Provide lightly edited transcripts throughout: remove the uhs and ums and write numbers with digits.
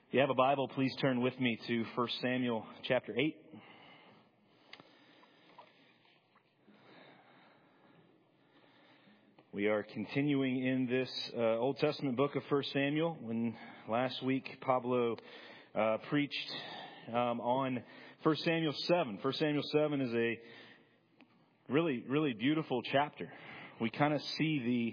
If you have a Bible, please turn with me to 1 Samuel chapter 8. We are continuing in this Old Testament book of 1 Samuel. When last week Pablo preached on 1 Samuel 7. 1 Samuel 7 is a really beautiful chapter. We kind of see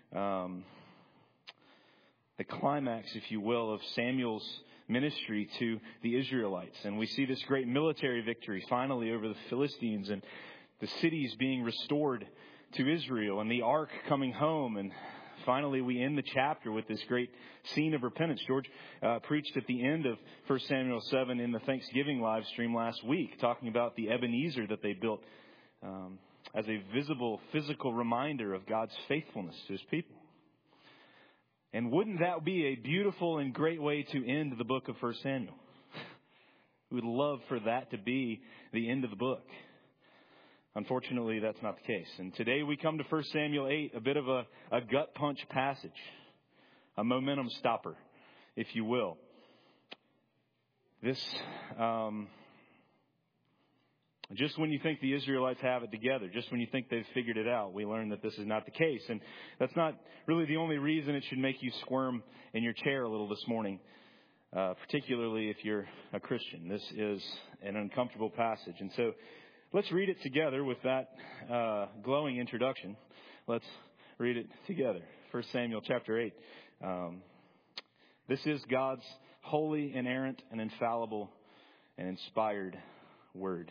the climax, if you will, of Samuel's ministry to the Israelites. And we see this great military victory finally over the Philistines and the cities being restored to Israel and the ark coming home. And finally we end the chapter with this great scene of repentance. George preached at the end of 1 Samuel 7 in the Thanksgiving live stream last week, talking about the Ebenezer that they built as a visible, physical reminder of God's faithfulness to His people. And wouldn't that be a beautiful and great way to end the book of 1 Samuel? We would love for that to be the end of the book. Unfortunately, that's not the case. And today we come to 1 Samuel 8, a bit of a gut punch passage, a momentum stopper, if you will. This, just when you think the Israelites have it together, just when you think they've figured it out, we learn that this is not the case. And that's not really the only reason it should make you squirm in your chair a little this morning, particularly if you're a Christian. This is an uncomfortable passage. And so let's read it together with that glowing introduction. Let's read it together. 1 Samuel chapter 8. This is God's holy, inerrant, and infallible and inspired word.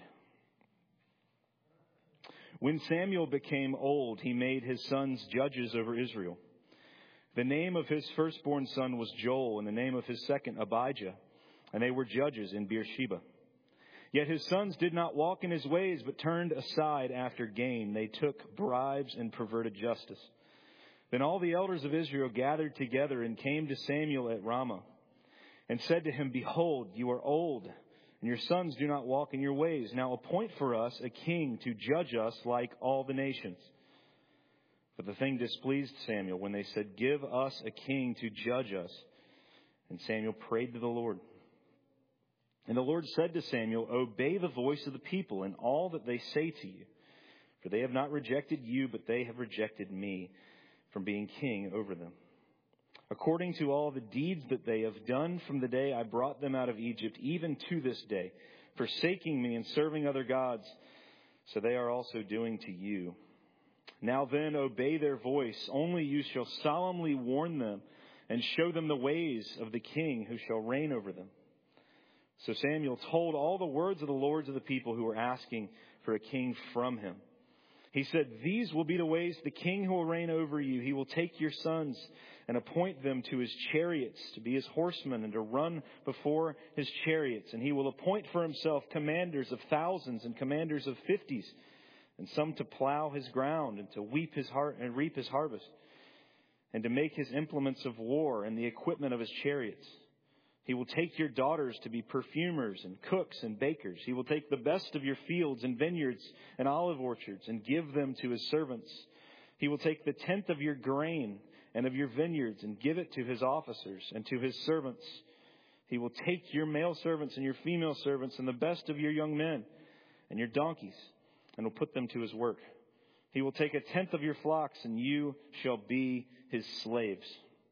When Samuel became old, he made his sons judges over Israel. The name of his firstborn son was Joel, and the name of his second Abijah, and they were judges in Beersheba. Yet his sons did not walk in his ways, but turned aside after gain. They took bribes and perverted justice. Then all the elders of Israel gathered together and came to Samuel at Ramah, and said to him, "Behold, you are old, and your sons do not walk in your ways. Now appoint for us a king to judge us like all the nations." But the thing displeased Samuel when they said, "Give us a king to judge us." And Samuel prayed to the Lord. And the Lord said to Samuel, "Obey the voice of the people in all that they say to you. For they have not rejected you, but they have rejected me from being king over them. According to all the deeds that they have done from the day I brought them out of Egypt, even to this day, forsaking me and serving other gods, so they are also doing to you. Now then, obey their voice. Only you shall solemnly warn them and show them the ways of the king who shall reign over them." So Samuel told all the words of the lords of the people who were asking for a king from him. He said, "These will be the ways of the king who will reign over you. He will take your sons and appoint them to his chariots, to be his horsemen, and to run before his chariots. And he will appoint for himself commanders of thousands and commanders of 50s, and some to plow his ground and to reap his harvest, and to make his implements of war and the equipment of his chariots. He will take your daughters to be perfumers and cooks and bakers. He will take the best of your fields and vineyards and olive orchards and give them to his servants. He will take the tenth of your grain and of your vineyards and give it to his officers and to his servants. He will take your male servants and your female servants and the best of your young men and your donkeys and will put them to his work. He will take a tenth of your flocks, and you shall be his slaves.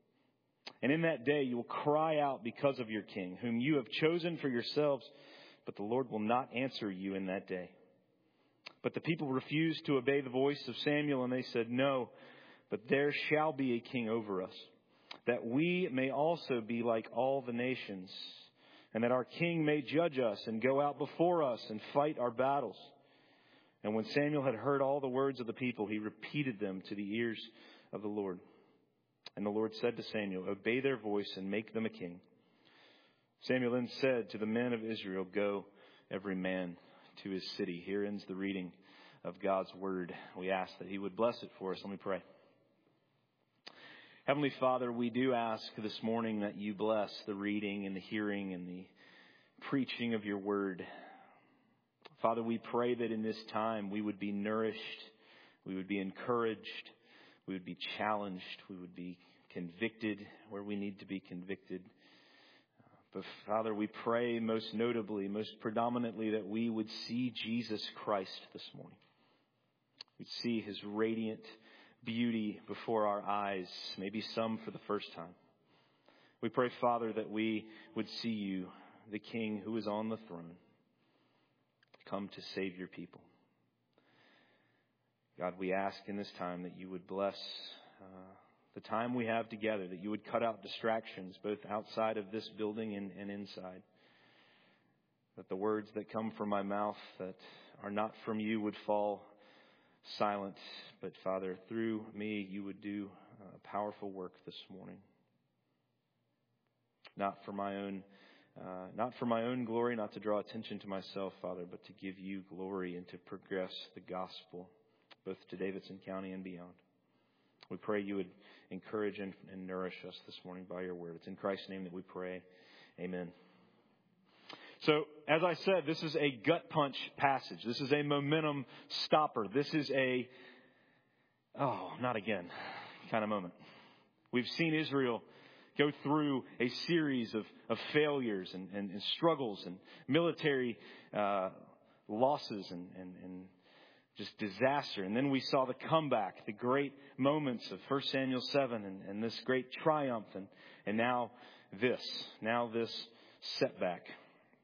And in that day you will cry out because of your king, whom you have chosen for yourselves, but the Lord will not answer you in that day." But the people refused to obey the voice of Samuel, and they said, "No, but there shall be a king over us, that we may also be like all the nations, and that our king may judge us and go out before us and fight our battles." And when Samuel had heard all the words of the people, he repeated them to the ears of the Lord. And the Lord said to Samuel, "Obey their voice and make them a king." Samuel then said to the men of Israel, "Go, every man to his city." Here ends the reading of God's word. We ask that he would bless it for us. Let me pray. Heavenly Father, we do ask this morning that you bless the reading and the hearing and the preaching of your word. Father, we pray that in this time we would be nourished, we would be encouraged, we would be challenged, we would be convicted where we need to be convicted. But Father, we pray most notably, most predominantly, that we would see Jesus Christ this morning. We'd see his radiant beauty before our eyes, maybe some for the first time. We pray, Father, that we would see you, the King who is on the throne, come to save your people. God, we ask in this time that you would bless the time we have together, that you would cut out distractions both outside of this building and inside. That the words that come from my mouth that are not from you would fall silent. But Father, through me, you would do a powerful work this morning. Not for my own glory, not to draw attention to myself, Father, but to give you glory and to progress the gospel, both to Davidson County and beyond. We pray you would encourage and nourish us this morning by your word. It's in Christ's name that we pray. Amen. So, as I said, this is a gut punch passage. This is a momentum stopper. This is a, not again kind of moment. We've seen Israel go through a series of failures and struggles and military losses and just disaster. And then we saw the comeback, the great moments of 1 Samuel 7 and this great triumph. And now this setback.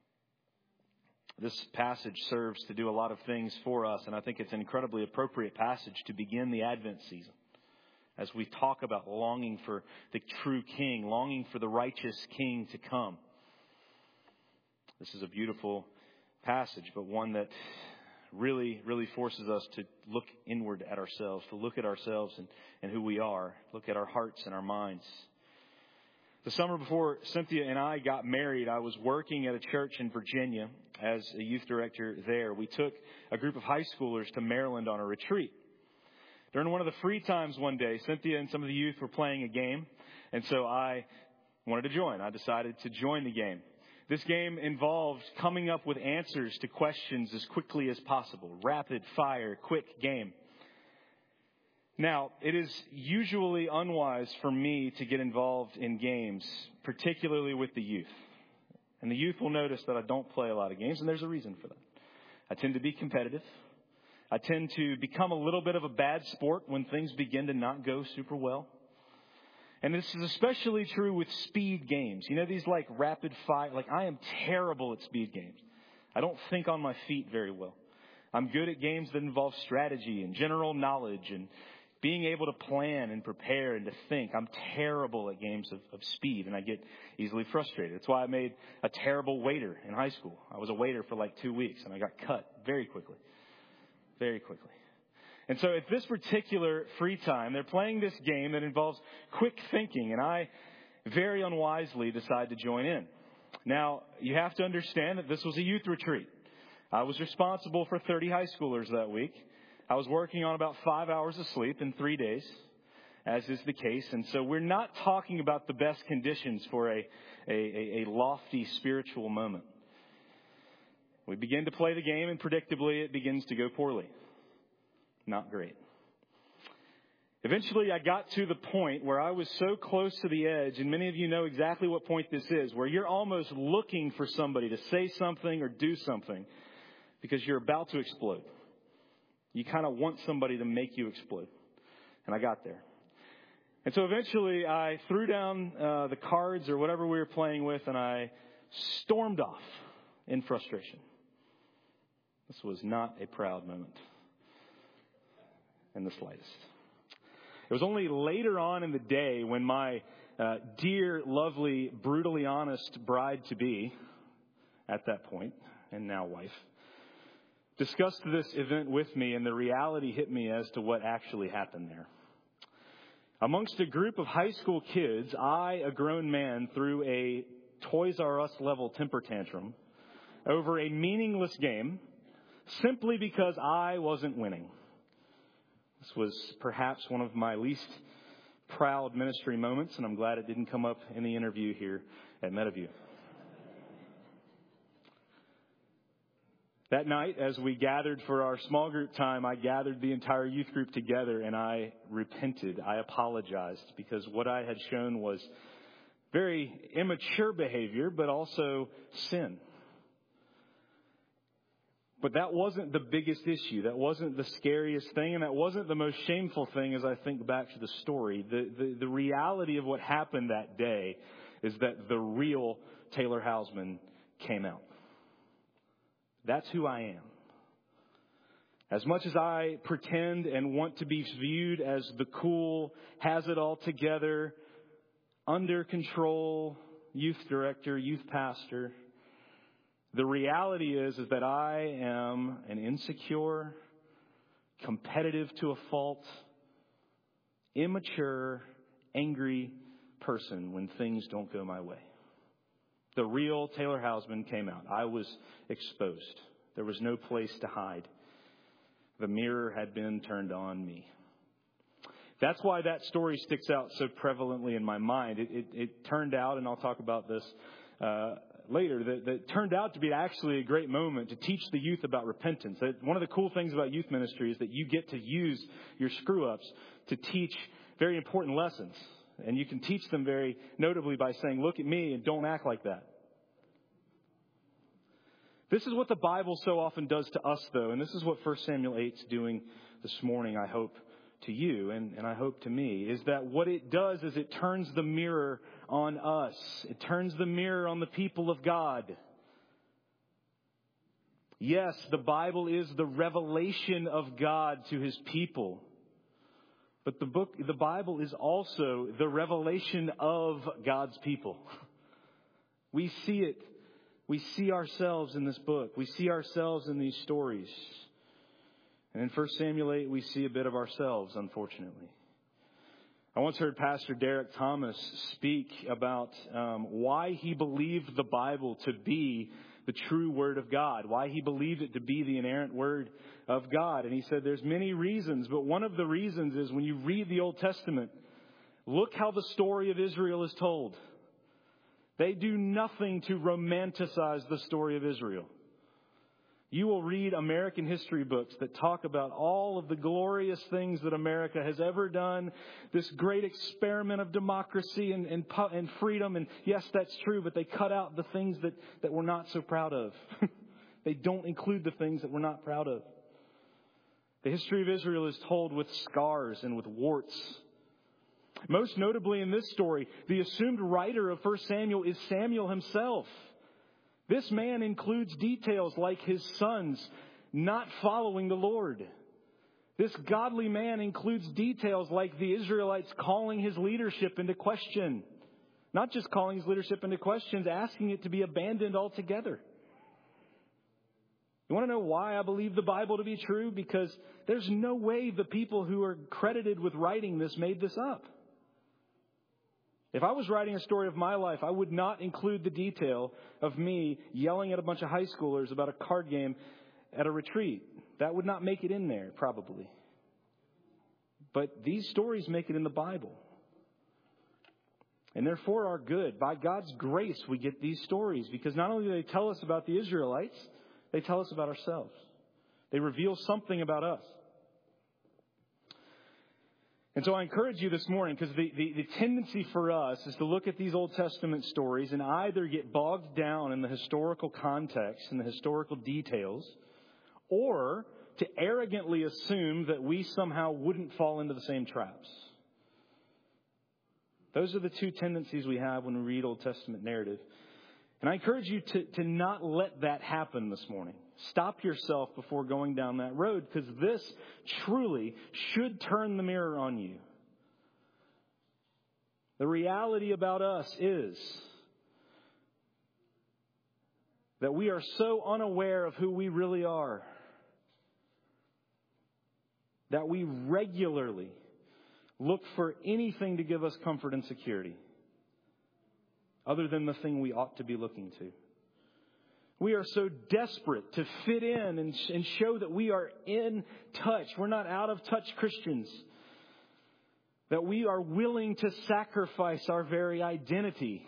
This passage serves to do a lot of things for us. And I think it's an incredibly appropriate passage to begin the Advent season. As we talk about longing for the true King, longing for the righteous King to come. This is a beautiful passage, but one that really, really forces us to look inward at ourselves, to look at ourselves and who we are, look at our hearts and our minds. The summer before Cynthia and I got married, I was working at a church in Virginia as a youth director there. We took a group of high schoolers to Maryland on a retreat. During one of the free times one day, Cynthia and some of the youth were playing a game, and so I wanted to join. I decided to join the game. This game involved coming up with answers to questions as quickly as possible. Rapid fire, quick game. Now, it is usually unwise for me to get involved in games, particularly with the youth. And the youth will notice that I don't play a lot of games, and there's a reason for that. I tend to be competitive. I tend to become a little bit of a bad sport when things begin to not go super well. And this is especially true with speed games. You know, these like rapid fire, I am terrible at speed games. I don't think on my feet very well. I'm good at games that involve strategy and general knowledge and being able to plan and prepare and to think. I'm terrible at games of speed, and I get easily frustrated. That's why I made a terrible waiter in high school. I was a waiter for 2 weeks, and I got cut very quickly. Very quickly. And so at this particular free time, they're playing this game that involves quick thinking, and I very unwisely decide to join in. Now, you have to understand that this was a youth retreat. I was responsible for 30 high schoolers that week. I was working on about 5 hours of sleep in 3 days, as is the case. And so we're not talking about the best conditions for a lofty spiritual moment. We begin to play the game, and predictably it begins to go poorly. Not great. Eventually I got to the point where I was so close to the edge, and many of you know exactly what point this is, where you're almost looking for somebody to say something or do something because you're about to explode. You kind of want somebody to make you explode. And I got there. And so eventually I threw down the cards or whatever we were playing with, and I stormed off in frustration. This was not a proud moment in the slightest. It was only later on in the day when my dear, lovely, brutally honest bride-to-be, at that point, and now wife, discussed this event with me, and the reality hit me as to what actually happened there. Amongst a group of high school kids, I, a grown man, threw a Toys R Us level temper tantrum over a meaningless game simply because I wasn't winning. This was perhaps one of my least proud ministry moments, and I'm glad it didn't come up in the interview here at Meadowview. That night, as we gathered for our small group time, I gathered the entire youth group together, and I repented. I apologized because what I had shown was very immature behavior, but also sin. But that wasn't the biggest issue. That wasn't the scariest thing, and that wasn't the most shameful thing as I think back to the story. The reality of what happened that day is that the real Taylor Hausman came out. That's who I am. As much as I pretend and want to be viewed as the cool, has it all together, under control youth director, youth pastor, the reality is that I am an insecure, competitive to a fault, immature, angry person when things don't go my way. The real Taylor Hausman came out. I was exposed. There was no place to hide. The mirror had been turned on me. That's why that story sticks out so prevalently in my mind. It turned out, and I'll talk about this later, that turned out to be actually a great moment to teach the youth about repentance. One of the cool things about youth ministry is that you get to use your screw-ups to teach very important lessons. And you can teach them very notably by saying, look at me and don't act like that. This is what the Bible so often does to us, though, and this is what 1 Samuel 8 is doing this morning, I hope, to you, and I hope to me, is that what it does is it turns the mirror on us. It turns the mirror on the people of God. Yes, the Bible is the revelation of God to His people. But the Bible is also the revelation of God's people. We see it. We see ourselves in this book. We see ourselves in these stories. And in 1 Samuel 8, we see a bit of ourselves, unfortunately. I once heard Pastor Derek Thomas speak about why he believed the Bible to be the true Word of God, why he believed it to be the inerrant Word of God. And he said there's many reasons, but one of the reasons is when you read the Old Testament, look how the story of Israel is told. They do nothing to romanticize the story of Israel. You will read American history books that talk about all of the glorious things that America has ever done, this great experiment of democracy and freedom. And yes, that's true, but they cut out the things that we're not so proud of. They don't include the things that we're not proud of. The history of Israel is told with scars and with warts. Most notably in this story, the assumed writer of 1 Samuel is Samuel himself. This man includes details like his sons not following the Lord. This godly man includes details like the Israelites calling his leadership into question. Not just calling his leadership into question, asking it to be abandoned altogether. You want to know why I believe the Bible to be true? Because there's no way the people who are credited with writing this made this up. If I was writing a story of my life, I would not include the detail of me yelling at a bunch of high schoolers about a card game at a retreat. That would not make it in there, probably. But these stories make it in the Bible. And therefore are good. By God's grace, we get these stories because not only do they tell us about the Israelites, they tell us about ourselves. They reveal something about us. And so I encourage you this morning, because the tendency for us is to look at these Old Testament stories and either get bogged down in the historical context and the historical details, or to arrogantly assume that we somehow wouldn't fall into the same traps. Those are the two tendencies we have when we read Old Testament narrative. And I encourage you to not let that happen this morning. Stop yourself before going down that road, because this truly should turn the mirror on you. The reality about us is that we are so unaware of who we really are that we regularly look for anything to give us comfort and security other than the thing we ought to be looking to. We are so desperate to fit in and show that we are in touch. We're not out of touch Christians. That we are willing to sacrifice our very identity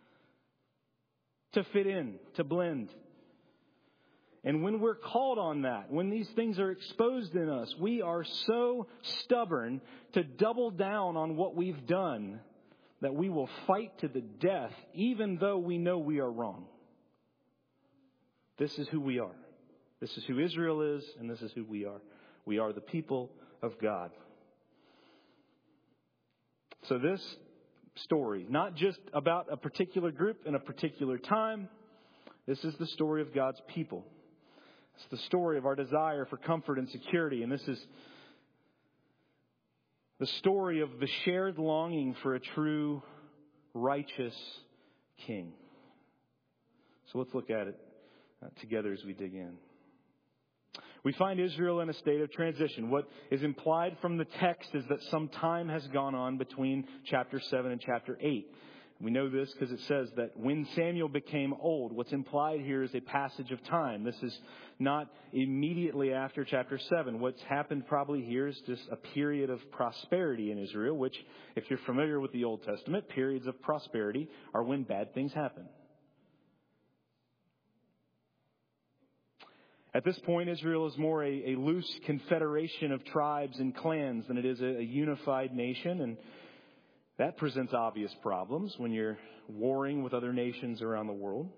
to fit in, to blend. And when we're called on that, when these things are exposed in us, we are so stubborn to double down on what we've done that we will fight to the death even though we know we are wrong. This is who we are. This is who Israel is, and this is who we are. We are the people of God. So this story, not just about a particular group in a particular time, this is the story of God's people. It's the story of our desire for comfort and security, and this is the story of the shared longing for a true, righteous king. So let's look at it together as we dig in. We find Israel in a state of transition. What is implied from the text is that some time has gone on between chapter 7 and chapter 8. We know this because it says that when Samuel became old, what's implied here is a passage of time. This is not immediately after chapter 7. What's happened probably here is just a period of prosperity in Israel, which, if you're familiar with the Old Testament, periods of prosperity are when bad things happen. At this point, Israel is more a loose confederation of tribes and clans than it is a unified nation, and that presents obvious problems when you're warring with other nations around the world.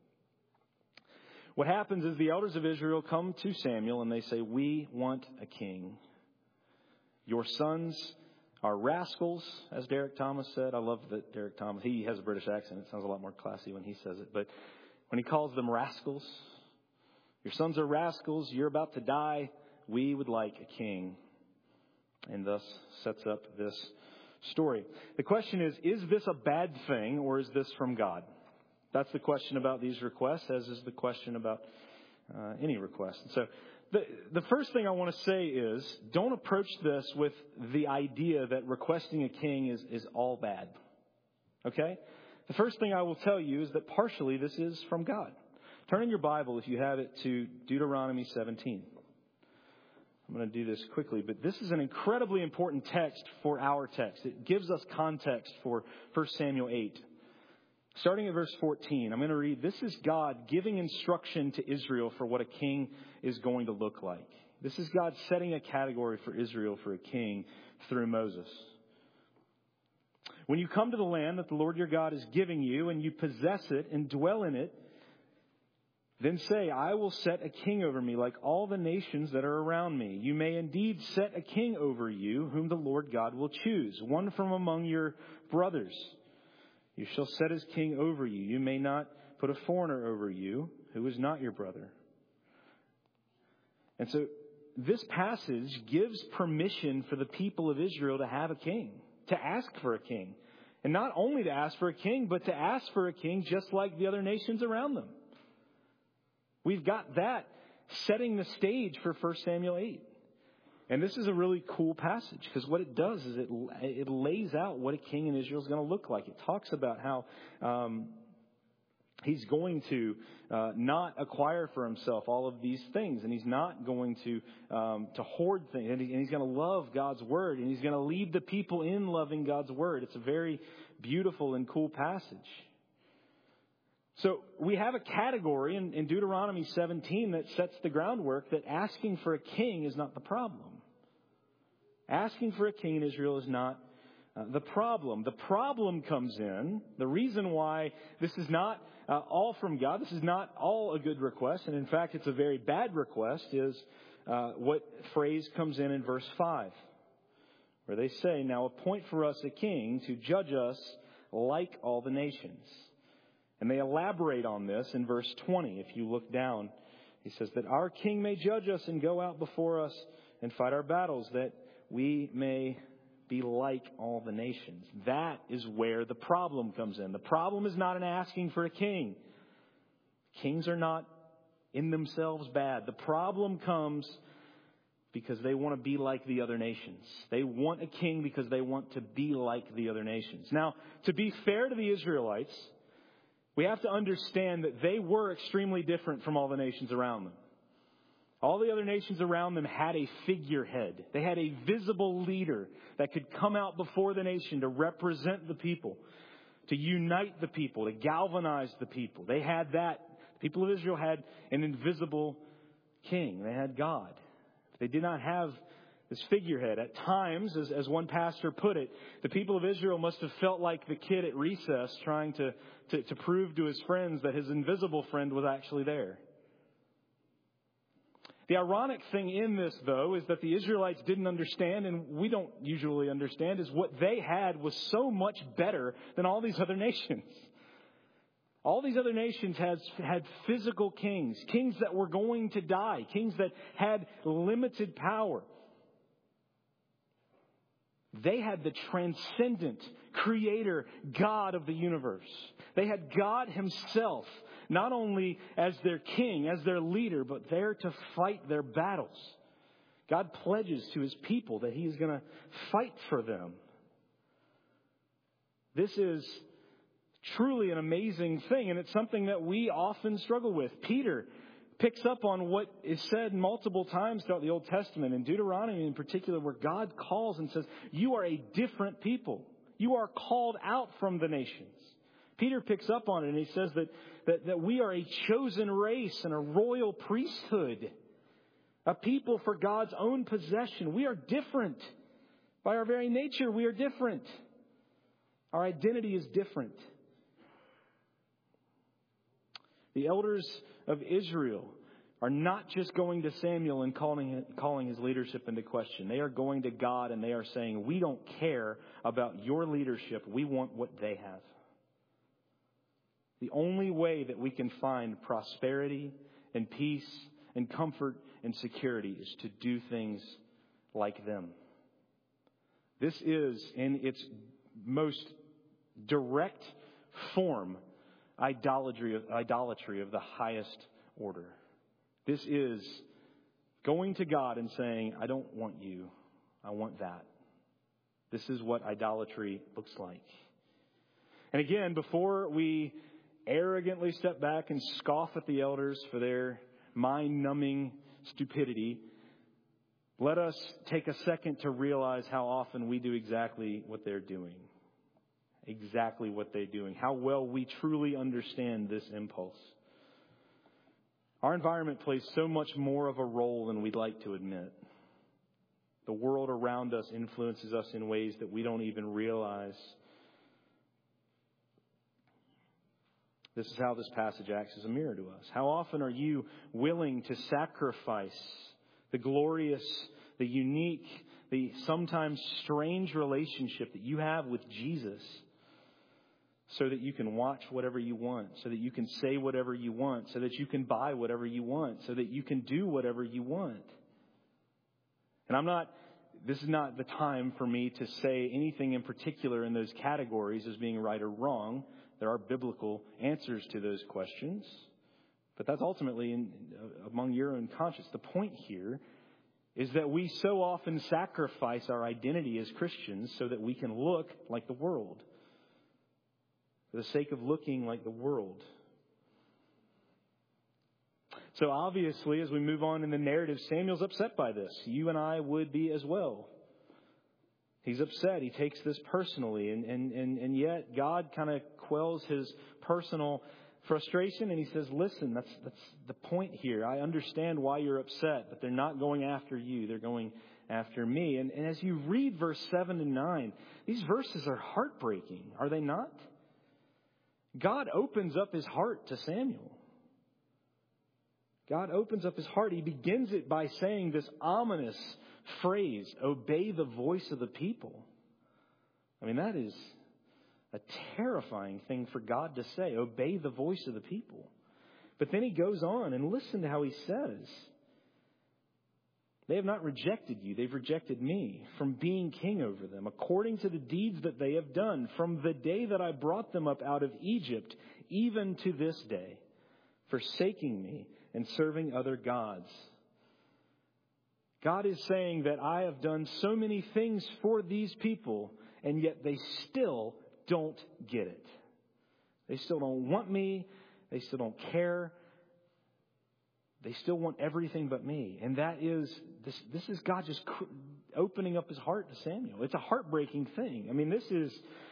What happens is the elders of Israel come to Samuel and they say, "We want a king. Your sons are rascals," as Derek Thomas said. I love that Derek Thomas, he has a British accent. It sounds a lot more classy when he says it. But when he calls them rascals, "Your sons are rascals. You're about to die. We would like a king." And thus sets up this story. The question is this a bad thing or is this from God? That's the question about these requests, as is the question about any request. And so the first thing I want to say is don't approach this with the idea that requesting a king is all bad. Okay? The first thing I will tell you is that partially this is from God. Turn in your Bible, if you have it, to Deuteronomy 17. I'm going to do this quickly, but this is an incredibly important text for our text. It gives us context for 1 Samuel 8. Starting at verse 14, I'm going to read, this is God giving instruction to Israel for what a king is going to look like. This is God setting a category for Israel for a king through Moses. "When you come to the land that the Lord your God is giving you, and you possess it and dwell in it, then say, 'I will set a king over me like all the nations that are around me.' You may indeed set a king over you, whom the Lord God will choose, one from among your brothers. You shall set his king over you. You may not put a foreigner over you who is not your brother." And so this passage gives permission for the people of Israel to have a king, to ask for a king. And not only to ask for a king, but to ask for a king just like the other nations around them. We've got that setting the stage for 1 Samuel 8. And this is a really cool passage because what it does is it lays out what a king in Israel is going to look like. It talks about how he's going to not acquire for himself all of these things, and he's not going to hoard things, and he's going to love God's word, and he's going to lead the people in loving God's word. It's a very beautiful and cool passage. So we have a category in Deuteronomy 17 that sets the groundwork that asking for a king is not the problem. Asking for a king in Israel is not the problem. The problem comes in, the reason why this is not all from God, this is not all a good request, and in fact it's a very bad request, is what phrase comes in verse 5, where they say, "Now appoint for us a king to judge us like all the nations." And they elaborate on this in verse 20. If you look down, he says that our king may judge us and go out before us and fight our battles, that we may be like all the nations. That is where the problem comes in. The problem is not in asking for a king. Kings are not in themselves bad. The problem comes because they want to be like the other nations. They want a king because they want to be like the other nations. Now, to be fair to the Israelites, we have to understand that they were extremely different from all the nations around them. All the other nations around them had a figurehead. They had a visible leader that could come out before the nation to represent the people, to unite the people, to galvanize the people. They had that. The people of Israel had an invisible king. They had God. They did not have this figurehead. At times, as one pastor put it, the people of Israel must have felt like the kid at recess trying to prove to his friends that his invisible friend was actually there. The ironic thing in this, though, is that the Israelites didn't understand, and we don't usually understand, is what they had was so much better than all these other nations. All these other nations had physical kings, kings that were going to die, kings that had limited power. They had the transcendent creator God of the universe. They had God himself, not only as their king, as their leader, but there to fight their battles. God pledges to his people that he is going to fight for them. This is truly an amazing thing, and it's something that we often struggle with. Peter picks up on what is said multiple times throughout the Old Testament, in Deuteronomy in particular, where God calls and says, you are a different people. You are called out from the nations. Peter picks up on it and he says that we are a chosen race and a royal priesthood, a people for God's own possession. We are different. By our very nature, we are different. Our identity is different. The elders of Israel are not just going to Samuel and calling his leadership into question. They are going to God and they are saying, we don't care about your leadership. We want what they have. The only way that we can find prosperity and peace and comfort and security is to do things like them. This is, in its most direct form, idolatry of the highest order. This is going to God and saying, I don't want you. I want that. This is what idolatry looks like. And again, before we arrogantly step back and scoff at the elders for their mind-numbing stupidity, let us take a second to realize how often we do exactly what they're doing. Exactly what they're doing. How well we truly understand this impulse. Our environment plays so much more of a role than we'd like to admit. The world around us influences us in ways that we don't even realize. This is how this passage acts as a mirror to us. How often are you willing to sacrifice the glorious, the unique, the sometimes strange relationship that you have with Jesus so that you can watch whatever you want, so that you can say whatever you want, so that you can buy whatever you want, so that you can do whatever you want? And this is not the time for me to say anything in particular in those categories as being right or wrong. There are biblical answers to those questions. But that's ultimately among your own conscience. The point here is that we so often sacrifice our identity as Christians so that we can look like the world. For the sake of looking like the world. So obviously, as we move on in the narrative, Samuel's upset by this. You and I would be as well. He's upset. He takes this personally. And yet God kind of quells his personal frustration. And he says, listen, that's the point here. I understand why you're upset, but they're not going after you. They're going after me. And as you read verse 7 and 9, these verses are heartbreaking, are they not? God opens up his heart to Samuel. God opens up his heart. He begins it by saying this ominous phrase, obey the voice of the people. I mean, that is a terrifying thing for God to say, obey the voice of the people. But then he goes on and listen to how he says, they have not rejected you. They've rejected me from being king over them, according to the deeds that they have done from the day that I brought them up out of Egypt, even to this day, forsaking me and serving other gods. God is saying that I have done so many things for these people, and yet they still don't get it. They still don't want me. They still don't care. They still want everything but me. And that is, this is God just opening up his heart to Samuel. It's a heartbreaking thing. I mean, this is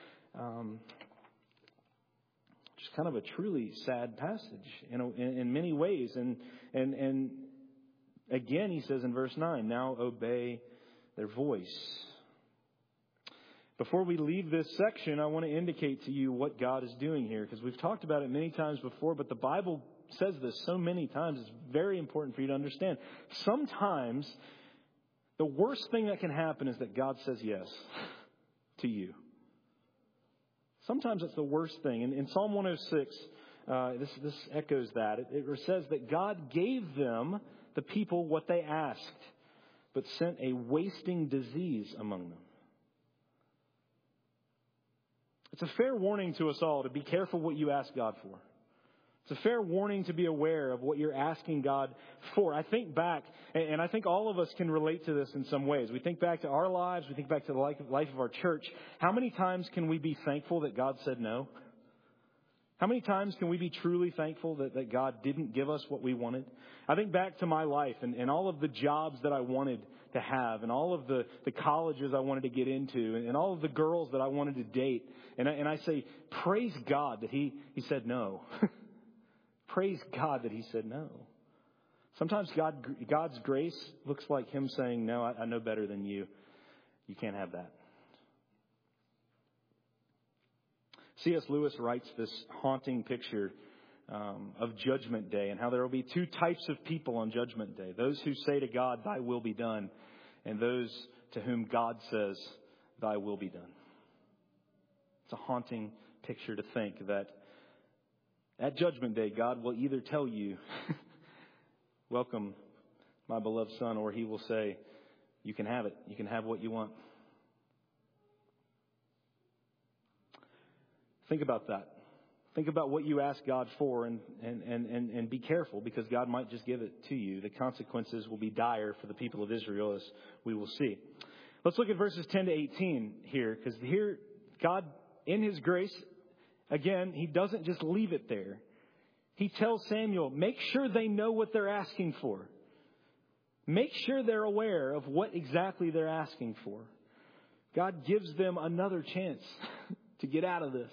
just kind of a truly sad passage in many ways. And again, he says in verse 9, now obey their voice. Before we leave this section, I want to indicate to you what God is doing here, because we've talked about it many times before, but the Bible says this so many times. It's very important for you to understand. Sometimes the worst thing that can happen is that God says yes to you. Sometimes it's the worst thing. And in Psalm 106, this echoes that. It says that God gave them, the people, what they asked, but sent a wasting disease among them. It's a fair warning to us all to be careful what you ask God for. It's a fair warning to be aware of what you're asking God for. I think back, and I think all of us can relate to this in some ways. We think back to our lives. We think back to the life of our church. How many times can we be thankful that God said no? How many times can we be truly thankful that God didn't give us what we wanted? I think back to my life and all of the jobs that I wanted to have and all of the colleges I wanted to get into and all of the girls that I wanted to date. And I say, praise God that He said no. Praise God that He said no. Sometimes God's grace looks like Him saying, no, I know better than you. You can't have that. C.S. Lewis writes this haunting picture of Judgment Day and how there will be two types of people on Judgment Day. Those who say to God, thy will be done, and those to whom God says, thy will be done. It's a haunting picture to think that at Judgment Day, God will either tell you, welcome, my beloved son, or He will say, you can have it. You can have what you want. Think about that. Think about what you ask God for and be careful, because God might just give it to you. The consequences will be dire for the people of Israel, as we will see. Let's look at verses 10 to 18 here, because here God, in His grace, again, He doesn't just leave it there. He tells Samuel, make sure they know what they're asking for. Make sure they're aware of what exactly they're asking for. God gives them another chance to get out of this.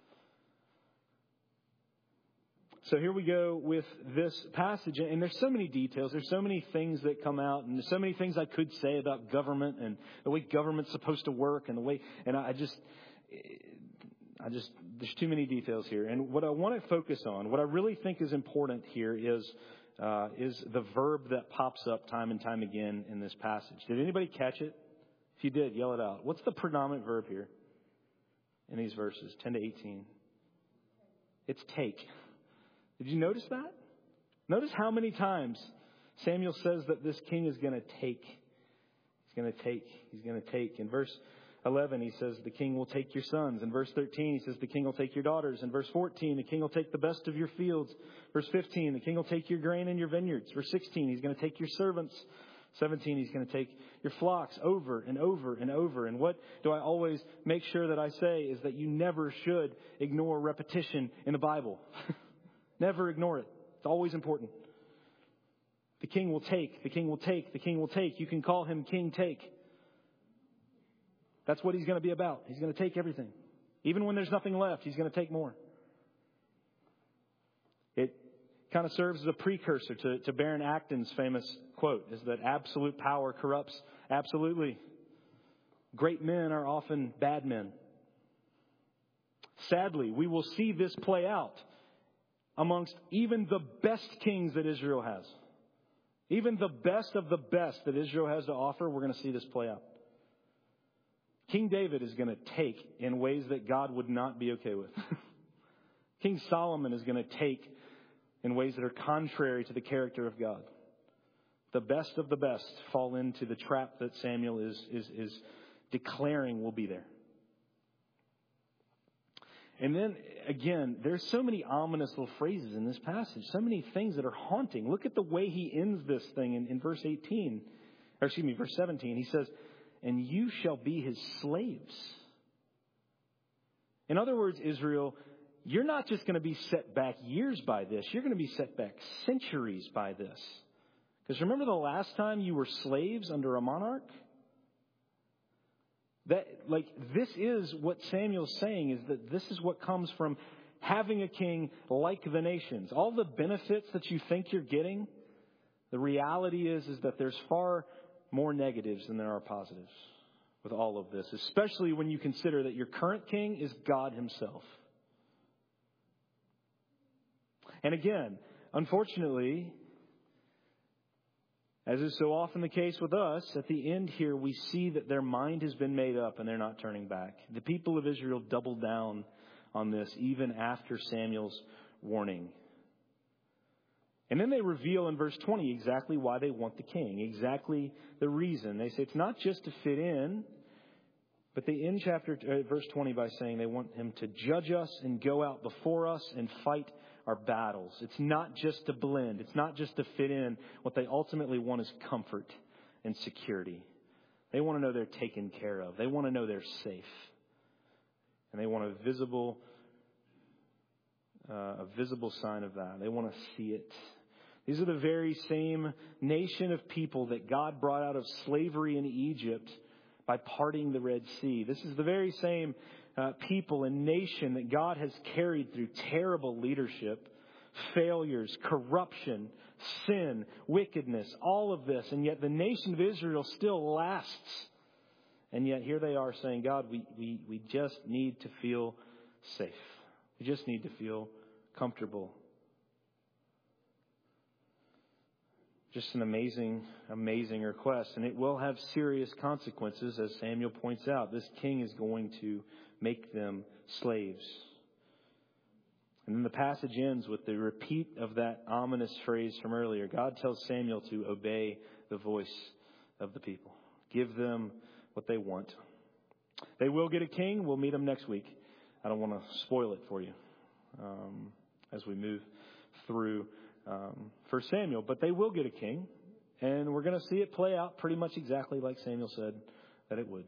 So here we go with this passage. And there's so many details. There's so many things that come out. And there's so many things I could say about government and the way government's supposed to work. And the way, and I just, there's too many details here. And what I want to focus on, what I really think is important here is the verb that pops up time and time again in this passage. Did anybody catch it? If you did, yell it out. What's the predominant verb here in these verses, 10 to 18? It's take. Did you notice that? Notice how many times Samuel says that this king is going to take. He's going to take. He's going to take. In verse 11, he says, the king will take your sons. In verse 13, he says, the king will take your daughters. In verse 14, the king will take the best of your fields. Verse 15, the king will take your grain and your vineyards. Verse 16, he's going to take your servants. 17, he's going to take your flocks, over and over and over. And what do I always make sure that I say is that you never should ignore repetition in the Bible. Never ignore it. It's always important. The king will take. The king will take. The king will take. You can call him King Take. That's what he's going to be about. He's going to take everything. Even when there's nothing left, he's going to take more. It kind of serves as a precursor to Baron Acton's famous quote, is that absolute power corrupts absolutely. Great men are often bad men. Sadly, we will see this play out amongst even the best kings that Israel has. Even the best of the best that Israel has to offer, we're going to see this play out. King David is going to take in ways that God would not be okay with. King Solomon is going to take in ways that are contrary to the character of God. The best of the best fall into the trap that Samuel is declaring will be there. And then, again, there's so many ominous little phrases in this passage. So many things that are haunting. Look at the way he ends this thing in verse 18. Or excuse me, verse 17. He says, and you shall be his slaves. In other words, Israel, you're not just going to be set back years by this. You're going to be set back centuries by this. Because remember the last time you were slaves under a monarch? This is what Samuel's saying, is that this is what comes from having a king like the nations. All the benefits that you think you're getting, the reality is that there's far more negatives than there are positives with all of this, especially when you consider that your current king is God himself. And again, unfortunately, as is so often the case with us, at the end here we see that their mind has been made up and they're not turning back. The people of Israel doubled down on this even after Samuel's warning. And then they reveal in verse 20 exactly why they want the king, exactly the reason. They say it's not just to fit in, but they end verse 20 by saying they want him to judge us and go out before us and fight our battles. It's not just to blend. It's not just to fit in. What they ultimately want is comfort and security. They want to know they're taken care of. They want to know they're safe. And they want a visible sign of that. They want to see it. These are the very same nation of people that God brought out of slavery in Egypt by parting the Red Sea. This is the very same people and nation that God has carried through terrible leadership, failures, corruption, sin, wickedness, all of this. And yet the nation of Israel still lasts. And yet here they are saying, God, we just need to feel safe. We just need to feel comfortable. Just an amazing, amazing request. And it will have serious consequences, as Samuel points out. This king is going to make them slaves. And then the passage ends with the repeat of that ominous phrase from earlier. God tells Samuel to obey the voice of the people. Give them what they want. They will get a king. We'll meet them next week. I don't want to spoil it for you as we move through 1 Samuel. But they will get a king. And we're going to see it play out pretty much exactly like Samuel said that it would.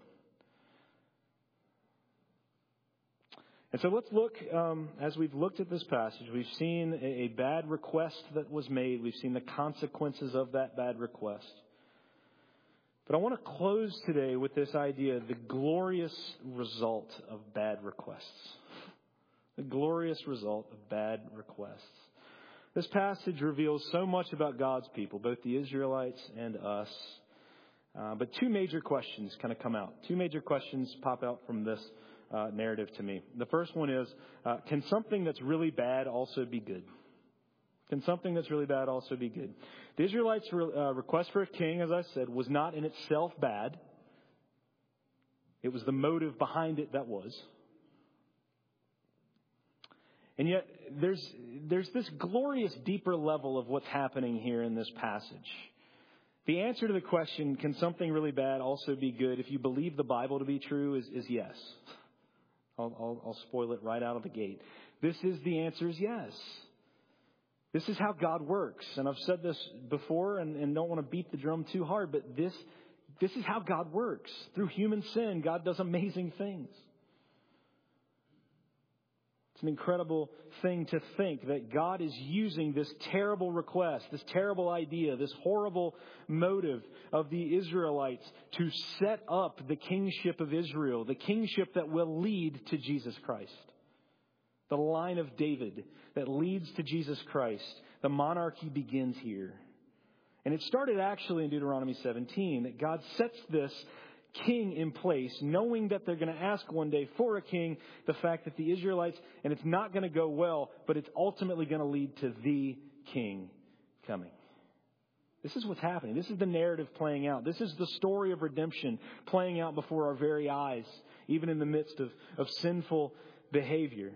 And so let's look, as we've looked at this passage, we've seen a bad request that was made. We've seen the consequences of that bad request. But I want to close today with this idea, the glorious result of bad requests. The glorious result of bad requests. This passage reveals so much about God's people, both the Israelites and us. But two major questions kind of come out. Two major questions pop out from this narrative to me. The first one is, can something that's really bad also be good? Can something that's really bad also be good? The Israelites' request for a king, as I said, was not in itself bad. It was the motive behind it that was. And yet, there's this glorious deeper level of what's happening here in this passage. The answer to the question, can something really bad also be good, if you believe the Bible to be true, is yes. I'll spoil it right out of the gate. The answer is yes. This is how God works. And I've said this before and don't want to beat the drum too hard, but this is how God works. Through human sin, God does amazing things. It's an incredible thing to think that God is using this terrible request, this terrible idea, this horrible motive of the Israelites to set up the kingship of Israel, the kingship that will lead to Jesus Christ. The line of David that leads to Jesus Christ. The monarchy begins here. And it started actually in Deuteronomy 17, that God sets this king in place, knowing that they're going to ask one day for a king, the fact that the Israelites, and it's not going to go well, but it's ultimately going to lead to the king coming. This is what's happening. This is the narrative playing out. This is the story of redemption playing out before our very eyes, even in the midst of sinful behavior.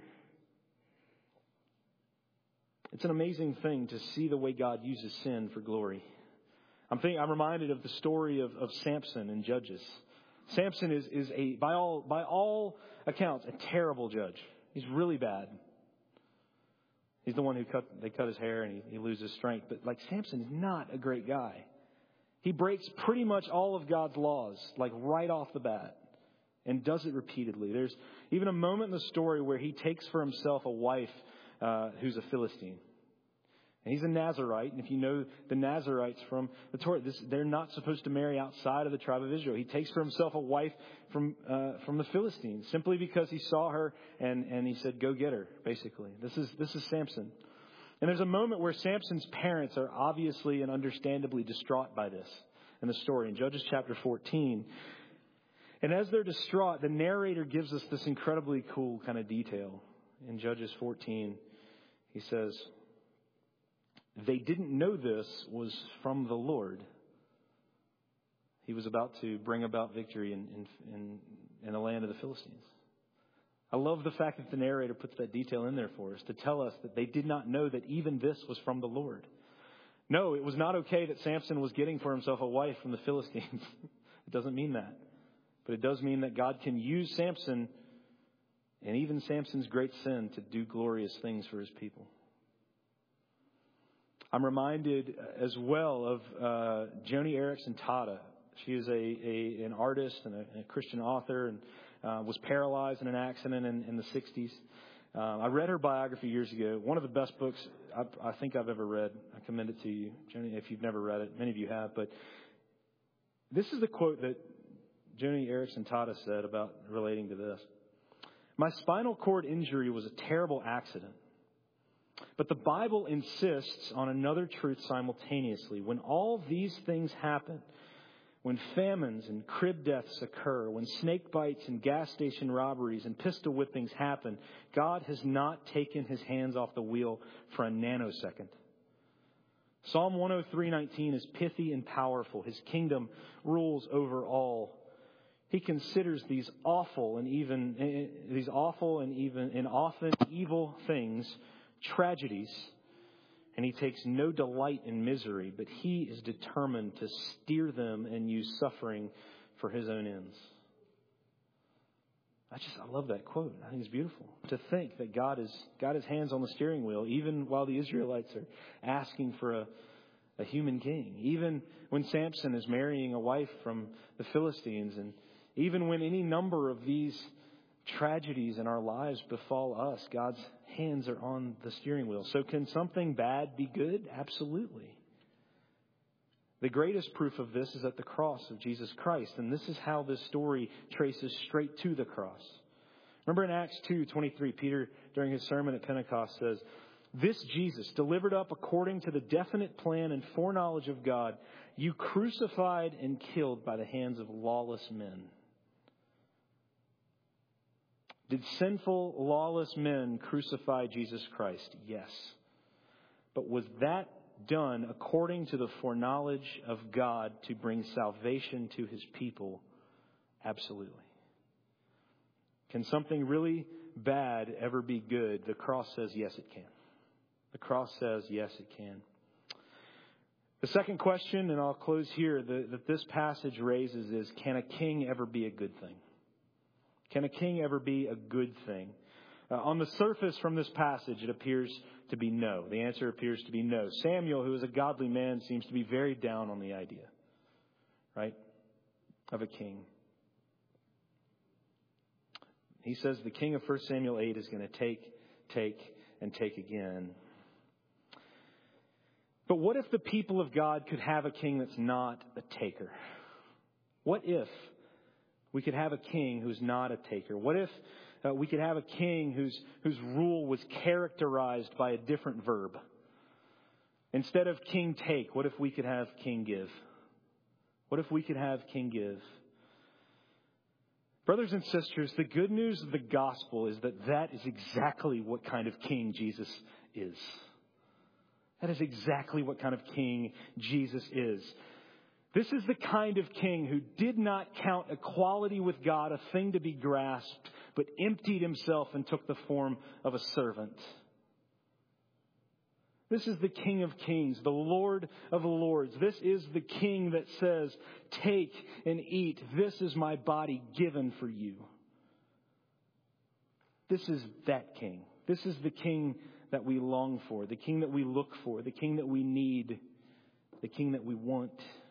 It's an amazing thing to see the way God uses sin for glory. I'm reminded of the story of Samson in Judges. Samson is by all accounts, a terrible judge. He's really bad. He's the one who they cut his hair and he loses strength. But Samson is not a great guy. He breaks pretty much all of God's laws, right off the bat, and does it repeatedly. There's even a moment in the story where he takes for himself a wife who's a Philistine. And he's a Nazirite, and if you know the Nazirites from the Torah, they're not supposed to marry outside of the tribe of Israel. He takes for himself a wife from the Philistines simply because he saw her and he said, "Go get her." Basically, this is Samson. And there's a moment where Samson's parents are obviously and understandably distraught by this. in the story, in Judges chapter 14. And as they're distraught, the narrator gives us this incredibly cool kind of detail. In Judges 14, he says, they didn't know this was from the Lord. He was about to bring about victory in the land of the Philistines. I love the fact that the narrator puts that detail in there for us to tell us that they did not know that even this was from the Lord. No, it was not okay that Samson was getting for himself a wife from the Philistines. It doesn't mean that. But it does mean that God can use Samson and even Samson's great sin to do glorious things for his people. I'm reminded as well of Joni Eareckson Tada. She is an artist and a Christian author and was paralyzed in an accident in the 60s. I read her biography years ago. One of the best books I think I've ever read. I commend it to you, Joni, if you've never read it. Many of you have. But this is the quote that Joni Eareckson Tada said about relating to this. My spinal cord injury was a terrible accident. But the Bible insists on another truth simultaneously. When all these things happen, when famines and crib deaths occur, when snake bites and gas station robberies and pistol whippings happen, God has not taken his hands off the wheel for a nanosecond. Psalm 103:19 is pithy and powerful. His kingdom rules over all. He considers these awful and often evil things tragedies, and he takes no delight in misery, but he is determined to steer them and use suffering for his own ends. I love that quote. I think it's beautiful to think that God has got his hands on the steering wheel, even while the Israelites are asking for a human king, even when Samson is marrying a wife from the Philistines, and even when any number of these tragedies in our lives befall us, God's hands are on the steering wheel. So can something bad be good? Absolutely. The greatest proof of this is at the cross of Jesus Christ. And this is how this story traces straight to the cross. Remember in Acts 2:23, Peter, during his sermon at Pentecost, says, this Jesus, delivered up according to the definite plan and foreknowledge of God, you crucified and killed by the hands of lawless men. Did sinful, lawless men crucify Jesus Christ? Yes. But was that done according to the foreknowledge of God to bring salvation to his people? Absolutely. Can something really bad ever be good? The cross says yes, it can. The cross says yes, it can. The second question, and I'll close here, that this passage raises is, can a king ever be a good thing? Can a king ever be a good thing? On the surface from this passage, it appears to be no. The answer appears to be no. Samuel, who is a godly man, seems to be very down on the idea, right, of a king. He says the king of 1 Samuel 8 is going to take, and take again. But what if the people of God could have a king that's not a taker? What if we could have a king who's not a taker? What if we could have a king whose rule was characterized by a different verb? Instead of king take, what if we could have king give? What if we could have king give? Brothers and sisters, the good news of the gospel is that is exactly what kind of king Jesus is. That is exactly what kind of king Jesus is. This is the kind of king who did not count equality with God a thing to be grasped, but emptied himself and took the form of a servant. This is the King of Kings, the Lord of Lords. This is the King that says, take and eat. This is my body given for you. This is that King. This is the King that we long for, the King that we look for, the King that we need, the King that we want.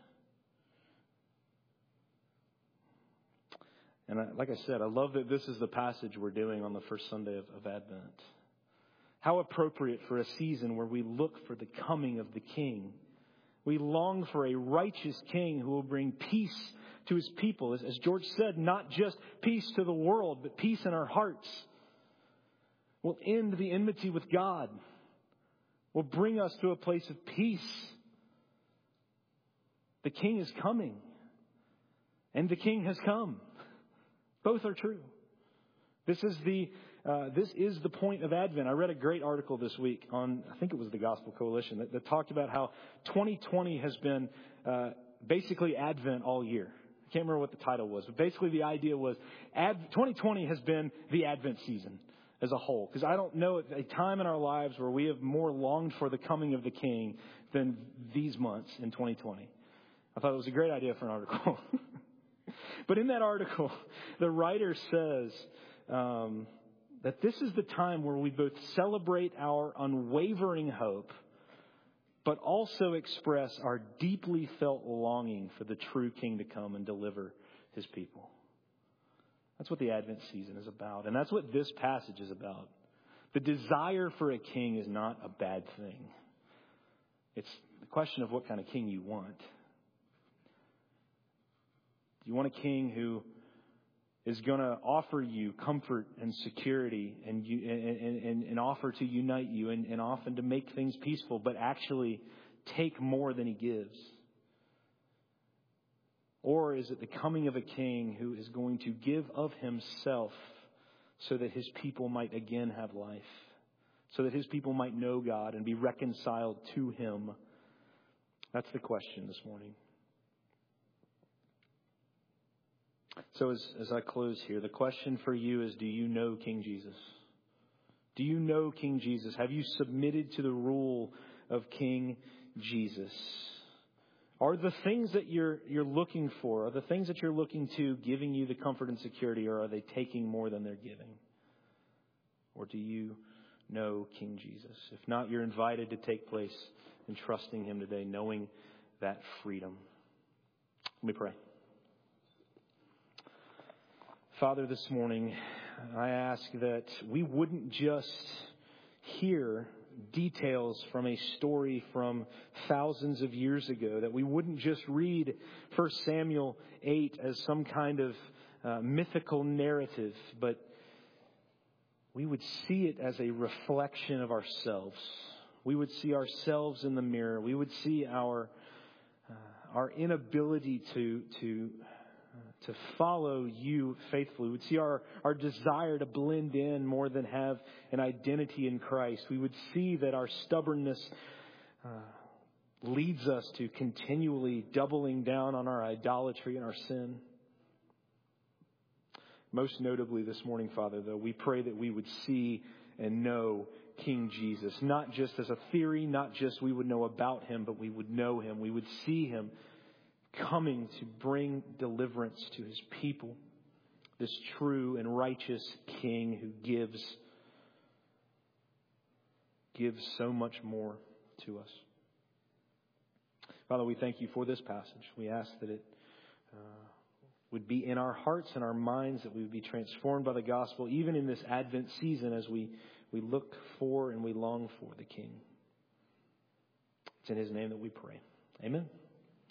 And like I said, I love that this is the passage we're doing on the first Sunday of Advent. How appropriate for a season where we look for the coming of the King. We long for a righteous King who will bring peace to his people. As George said, not just peace to the world, but peace in our hearts. Will end the enmity with God. Will bring us to a place of peace. The King is coming. And the King has come. Both are true. This is the point of Advent. I read a great article this week on, I think it was the Gospel Coalition, that talked about how 2020 has been basically Advent all year. I can't remember what the title was, but basically the idea was 2020 has been the Advent season as a whole. Because I don't know a time in our lives where we have more longed for the coming of the King than these months in 2020. I thought it was a great idea for an article. But in that article, the writer says that this is the time where we both celebrate our unwavering hope, but also express our deeply felt longing for the true King to come and deliver his people. That's what the Advent season is about. And that's what this passage is about. The desire for a king is not a bad thing. It's the question of what kind of king you want. Do you want a king who is going to offer you comfort and security and offer to unite you and often to make things peaceful, but actually take more than he gives? Or is it the coming of a king who is going to give of himself so that his people might again have life, so that his people might know God and be reconciled to him? That's the question this morning. So as I close here, the question for you is, do you know King Jesus? Do you know King Jesus? Have you submitted to the rule of King Jesus? Are the things that you're looking for, are the things that you're looking to giving you the comfort and security, or are they taking more than they're giving? Or do you know King Jesus? If not, you're invited to take place in trusting him today, knowing that freedom. Let me pray. Father, this morning, I ask that we wouldn't just hear details from a story from thousands of years ago, that we wouldn't just read 1 Samuel 8 as some kind of mythical narrative, but we would see it as a reflection of ourselves. We would see ourselves in the mirror. We would see our inability to follow you faithfully. We would see our desire to blend in more than have an identity in Christ. We would see that our stubbornness leads us to continually doubling down on our idolatry and our sin. Most notably this morning, Father, though, we pray that we would see and know King Jesus, not just as a theory, not just we would know about him, but we would know him. We would see him coming to bring deliverance to his people. This true and righteous King who gives so much more to us. Father, we thank you for this passage. We ask that it would be in our hearts and our minds, that we would be transformed by the gospel, even in this Advent season as we look for and we long for the King. It's in his name that we pray. Amen.